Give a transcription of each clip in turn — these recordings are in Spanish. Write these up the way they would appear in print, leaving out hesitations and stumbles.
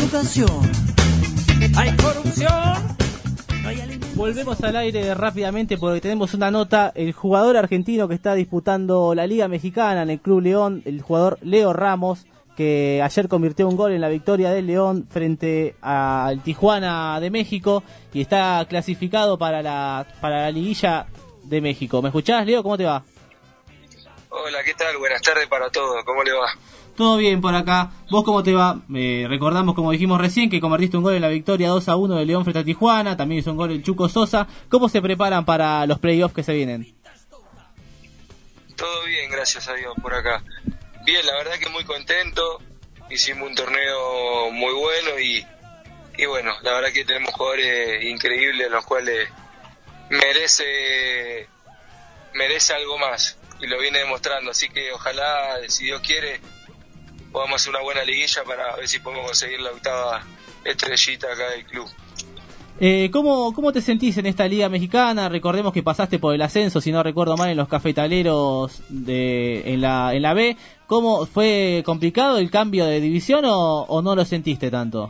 educación. Hay corrupción. Volvemos al aire rápidamente porque tenemos una nota. El jugador argentino que está disputando la Liga Mexicana en el Club León, el jugador Leo Ramos, que ayer convirtió un gol en la victoria del León frente al Tijuana de México y está clasificado para la liguilla de México. ¿Me escuchás, Leo? ¿Cómo te va? Hola, ¿qué tal? Buenas tardes para todos. ¿Cómo le va? Todo bien por acá. ¿Vos cómo te va? Recordamos, como dijimos recién, que convertiste un gol en la victoria 2-1 de León frente a Tijuana. También hizo un gol el Chuco Sosa. ¿Cómo se preparan para los playoffs que se vienen? Todo bien, gracias a Dios, por acá. Bien, la verdad que muy contento. Hicimos un torneo muy bueno y bueno, la verdad que tenemos jugadores increíbles, los cuales merece algo más y lo viene demostrando. Así que ojalá, si Dios quiere, podamos hacer una buena liguilla para ver si podemos conseguir la octava estrellita acá del club. ¿Cómo te sentís en esta Liga Mexicana? Recordemos que pasaste por el ascenso, si no recuerdo mal, en los cafetaleros en la B. ¿Cómo fue complicado el cambio de división o no lo sentiste tanto?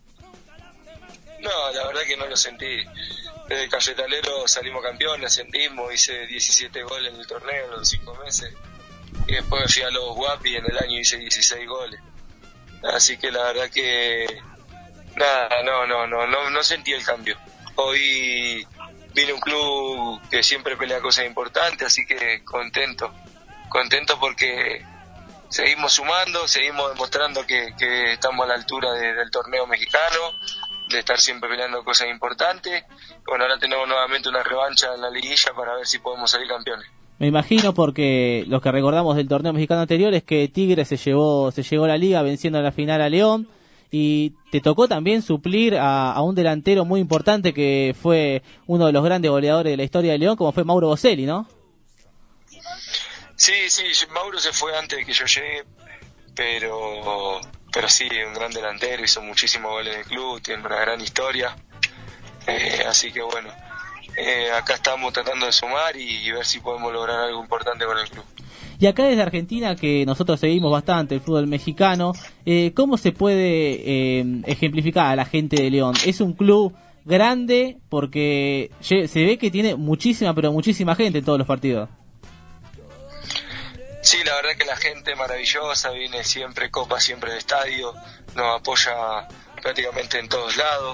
No, la verdad que no lo sentí. Desde el cafetalero salimos campeones, ascendimos, hice 17 goles en el torneo en los 5 meses. Y después me fui a los Guapi y en el año hice 16 goles. Así que la verdad que nada, no sentí el cambio. Hoy vine a un club que siempre pelea cosas importantes, así que contento porque seguimos sumando, seguimos demostrando que estamos a la altura del torneo mexicano, de estar siempre peleando cosas importantes. Bueno, ahora tenemos nuevamente una revancha en la liguilla para ver si podemos salir campeones. Me imagino, porque lo que recordamos del torneo mexicano anterior es que Tigre se llevó la liga venciendo en la final a León, y te tocó también suplir a un delantero muy importante que fue uno de los grandes goleadores de la historia de León, como fue Mauro Boselli, ¿no? Sí, Mauro se fue antes de que yo llegue, pero sí, un gran delantero, hizo muchísimos goles en el club, tiene una gran historia, así que bueno, acá estamos tratando de sumar y ver si podemos lograr algo importante con el club. Y acá desde Argentina, que nosotros seguimos bastante el fútbol mexicano, ¿cómo se puede ejemplificar a la gente de León? Es un club grande porque se ve que tiene muchísima gente en todos los partidos. Sí, la verdad que la gente maravillosa, viene siempre, copa siempre de estadio, nos apoya prácticamente en todos lados,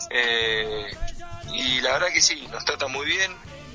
y la verdad que sí, nos trata muy bien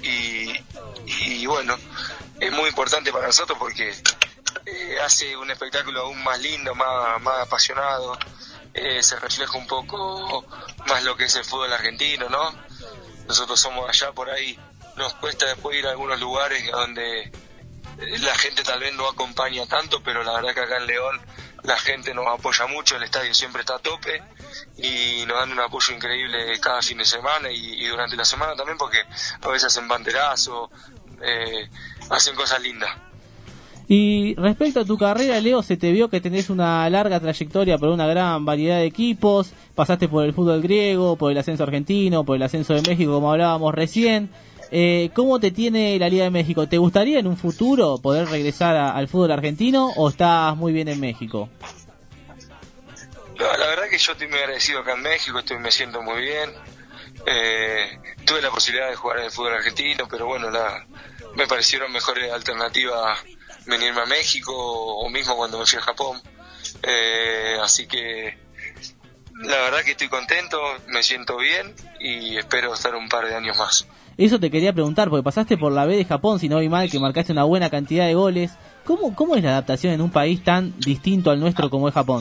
y bueno, es muy importante para nosotros porque hace un espectáculo aún más lindo, más apasionado, se refleja un poco más lo que es el fútbol argentino, ¿no? Nosotros somos allá, por ahí nos cuesta después ir a algunos lugares donde la gente tal vez no acompaña tanto, pero la verdad que acá en León la gente nos apoya mucho, el estadio siempre está a tope y nos dan un apoyo increíble cada fin de semana y durante la semana también, porque a veces hacen banderazo, hacen cosas lindas. Y respecto a tu carrera, Leo, se te vio que tenés una larga trayectoria por una gran variedad de equipos, pasaste por el fútbol griego, por el ascenso argentino, por el ascenso de México, como hablábamos recién. ¿Cómo te tiene la Liga de México? ¿Te gustaría en un futuro poder regresar al fútbol argentino o estás muy bien en México? No, la verdad que yo estoy muy agradecido acá en México, me siento muy bien. Tuve la posibilidad de jugar en el fútbol argentino, pero bueno, me parecieron mejores alternativas venirme a México o mismo cuando me fui a Japón. Así que la verdad que estoy contento, me siento bien y espero estar un par de años más. Eso te quería preguntar, porque pasaste por la B de Japón, si no vi mal, que marcaste una buena cantidad de goles. ¿Cómo es la adaptación en un país tan distinto al nuestro como es Japón?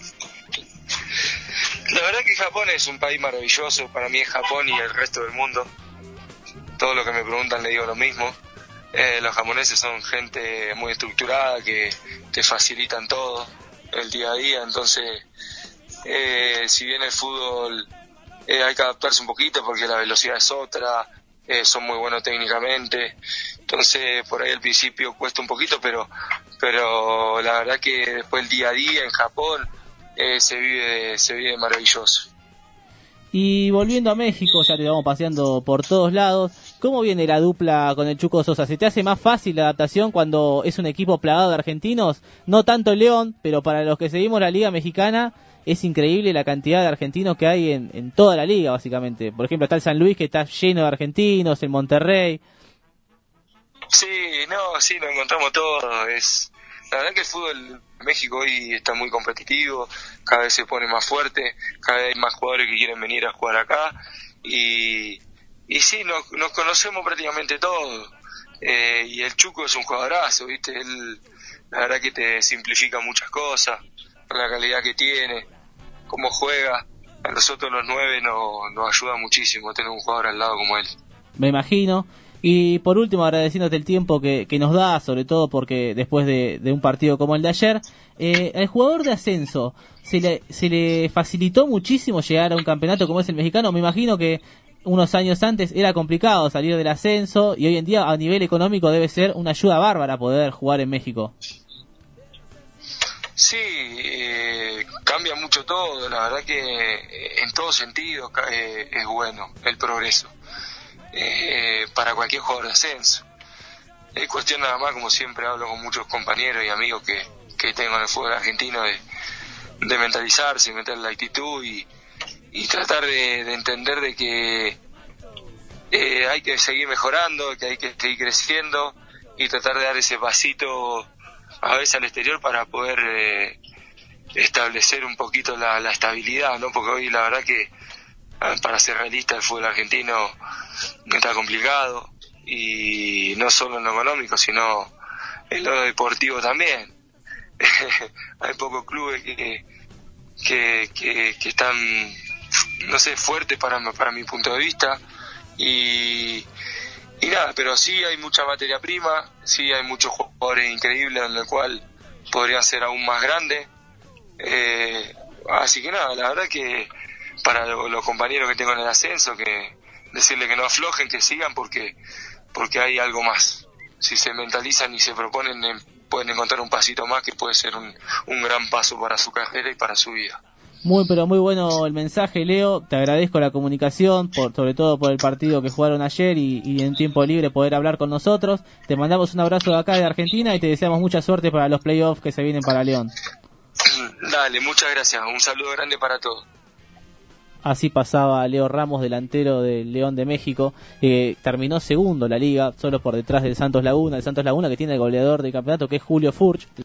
La verdad que Japón es un país maravilloso, para mí es Japón y el resto del mundo. Todo lo que me preguntan le digo lo mismo. Los japoneses son gente muy estructurada, que te facilitan todo el día a día, entonces si bien el fútbol hay que adaptarse un poquito porque la velocidad es otra, son muy buenos técnicamente, entonces por ahí al principio cuesta un poquito, pero la verdad que después el día a día en Japón se vive maravilloso. Y volviendo a México, ya te vamos paseando por todos lados, ¿cómo viene la dupla con el Chuco Sosa? ¿Se te hace más fácil la adaptación cuando es un equipo plagado de argentinos? No tanto León, pero para los que seguimos la Liga Mexicana, es increíble la cantidad de argentinos que hay en toda la liga, básicamente. Por ejemplo, está el San Luis, que está lleno de argentinos, el Monterrey. Sí, sí, lo encontramos todo. La verdad que el fútbol en México hoy está muy competitivo, cada vez se pone más fuerte, cada vez hay más jugadores que quieren venir a jugar acá, y sí, nos conocemos prácticamente todos. Y el Chuco es un jugadorazo, ¿viste? Él, la verdad que te simplifica muchas cosas, la calidad que tiene, cómo juega. A nosotros los 9 nos ayuda muchísimo tener un jugador al lado como él. Me imagino. Y por último, agradeciéndote el tiempo que nos da, sobre todo porque después de un partido como el de ayer, al jugador de ascenso, ¿se le facilitó muchísimo llegar a un campeonato como es el mexicano? Me imagino que unos años antes era complicado salir del ascenso, y hoy en día a nivel económico debe ser una ayuda bárbara poder jugar en México. Sí, cambia mucho todo, la verdad que en todo sentido es bueno el progreso. Para cualquier jugador de ascenso. Es cuestión nada más, como siempre hablo con muchos compañeros y amigos que tengo en el fútbol argentino, de mentalizarse, meter la actitud y tratar de entender de que hay que seguir mejorando, que hay que seguir creciendo y tratar de dar ese pasito a veces al exterior para poder establecer un poquito la estabilidad, ¿no? Porque hoy la verdad que, para ser realista, el fútbol argentino está complicado, y no solo en lo económico, sino en lo deportivo también. Hay pocos clubes que están, no sé, fuertes para mi punto de vista, y nada, pero sí hay mucha materia prima, sí hay muchos jugadores increíbles en el cual podrían ser aún más grandes, así que nada, la verdad que para los compañeros que tengo en el ascenso, que decirle que no aflojen, que sigan, porque hay algo más. Si se mentalizan y se proponen, pueden encontrar un pasito más que puede ser un gran paso para su carrera y para su vida. Pero muy bueno el mensaje, Leo. Te agradezco la comunicación, sobre todo por el partido que jugaron ayer, y en tiempo libre poder hablar con nosotros. Te mandamos un abrazo de acá de Argentina y te deseamos mucha suerte para los playoffs que se vienen para León. Dale, muchas gracias. Un saludo grande para todos. Así pasaba Leo Ramos, delantero del León de México, terminó segundo la liga, solo por detrás del Santos Laguna, que tiene el goleador del campeonato, que es Julio Furch.